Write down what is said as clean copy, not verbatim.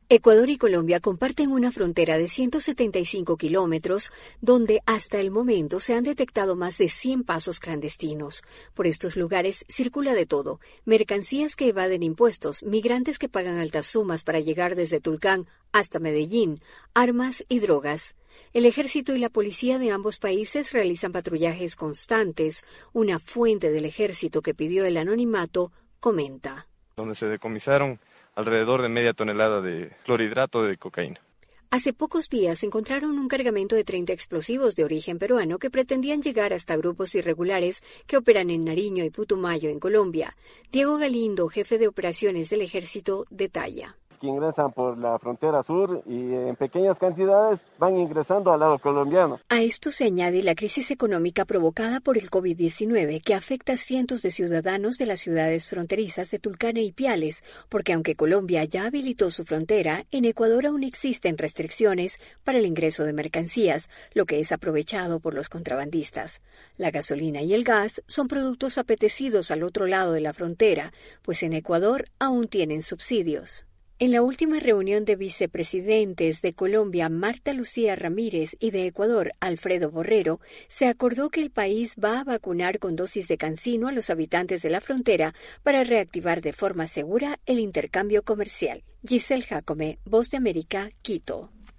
Ecuador y Colombia comparten una frontera de 175 kilómetros, donde hasta el momento se han detectado más de 100 pasos clandestinos. Por estos lugares circula de todo: mercancías que evaden impuestos, migrantes que pagan altas sumas para llegar desde Tulcán hasta Medellín, armas y drogas. El ejército y la policía de ambos países realizan patrullajes constantes. Una fuente del ejército que pidió el anonimato comenta: donde se decomisaron alrededor de media tonelada de clorhidrato de cocaína. Hace pocos días encontraron un cargamento de 30 explosivos de origen peruano que pretendían llegar hasta grupos irregulares que operan en Nariño y Putumayo, en Colombia. Diego Galindo, jefe de operaciones del ejército, detalla. Que ingresan por la frontera sur y en pequeñas cantidades van ingresando al lado colombiano. A esto se añade la crisis económica provocada por el COVID-19 que afecta a cientos de ciudadanos de las ciudades fronterizas de Tulcán e Ipiales, porque aunque Colombia ya habilitó su frontera, en Ecuador aún existen restricciones para el ingreso de mercancías, lo que es aprovechado por los contrabandistas. La gasolina y el gas son productos apetecidos al otro lado de la frontera, pues en Ecuador aún tienen subsidios. En la última reunión de vicepresidentes de Colombia, Marta Lucía Ramírez, y de Ecuador, Alfredo Borrero, se acordó que el país va a vacunar con dosis de CanSino a los habitantes de la frontera para reactivar de forma segura el intercambio comercial. Giselle Jacome, Voz de América, Quito.